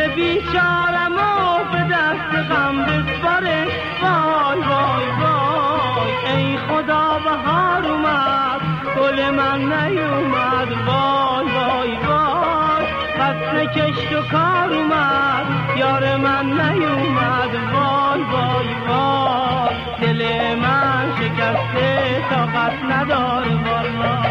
دل بیچارم و به دست غم بسپاره. وای وای وای ای خدا بهار اومد گل من نیومد. وای وای وای فصل کشت و کار اومد یار من نیومد. وای وای وای دل من شکسته طاقت نداره والا.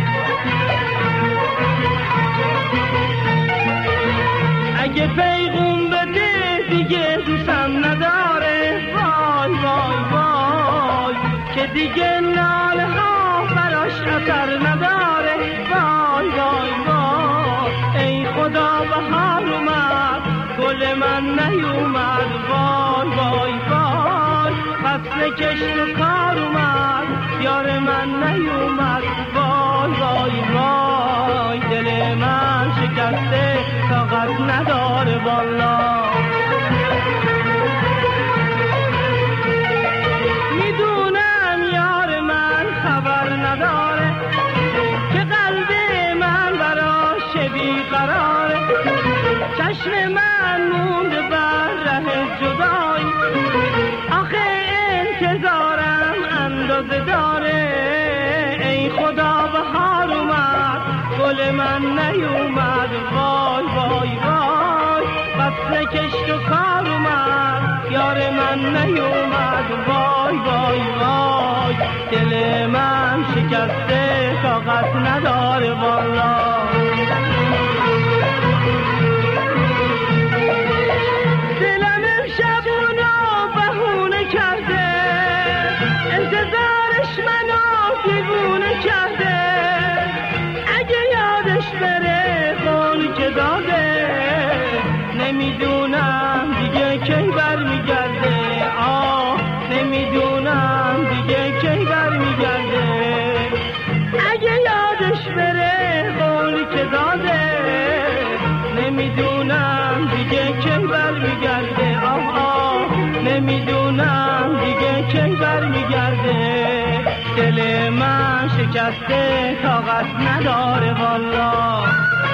اگه پیغون بده دیگه دوستم نداره. وای وای وای که دیگه ناله ها براش اثر نداره. وای وای وای ای خدا بهار اومد گل من نیومد. وای وای وای فصل کشت و کار اومد یار من نیومد. وای وای وای دل من شکسته طاقت نداره والا. میدونم یار من خبر نداره که قلب من براش بیقراره. چشم من مونده بر ره جدایی آخه انتظارم اندازه داره. ای خدا بهار اومد گل من نیومد. وای وای وای فصل کشت و کار اومد یار من نیومد. وای وای وای دل من شکسته طاقت نداره والا. دلم امشب اونو بهونه کرده انتظارش منو دیوونه کرده. اگه یادش بره قول که داده نمیدونم دیگه کی برمیگرده. نمیدونم دیگه کی برمیگرده. اگه یادش بره قول که داده نمیدونم دیگه کی برمیگرده. نمیدونم دیگه کی برمیگرده. دل من شکسته طاقت نداره والا.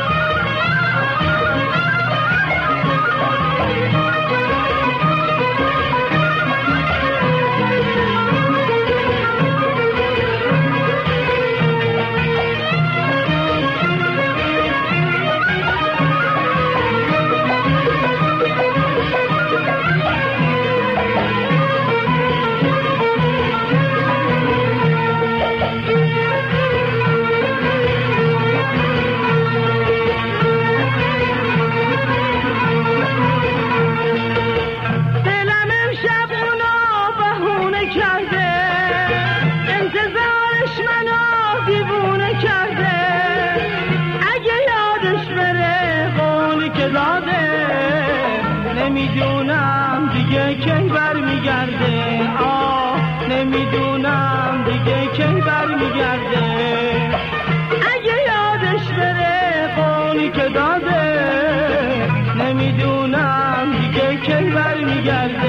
نمیدونم دیگه کی برمیگرده. نمیدونم دیگه کی برمیگرده. اگه یادش بره قولی که داده نمیدونم دیگه کی برمیگرده.